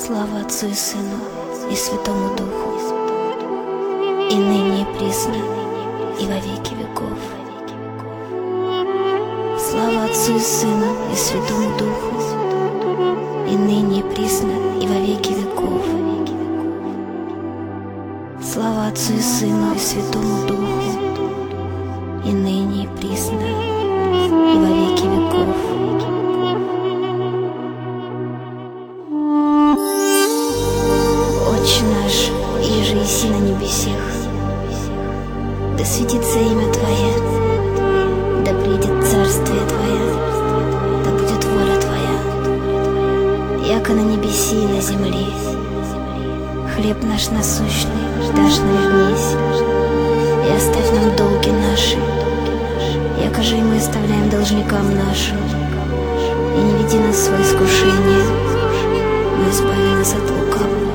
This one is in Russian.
Слава Отцу и Сыну и Святому Духу, и ныне и присно, и во веки веков. Слава Отцу и Сыну и Святому Духу, и ныне и присно, и во веки веков. Слава Отцу и Сыну и Святому Духу, и ныне и присно, и во веки веков. Отче наш, иже еси на небесех, да светится имя Твое, да придет царствие Твое, да будет воля Твоя, яко на небеси и на земле. Хлеб наш насущный дашь нам днесь, и оставь нам долги наши, яко же и мы оставляем должникам нашим, и не веди нас в свое искушение, но избави нас от лукавого.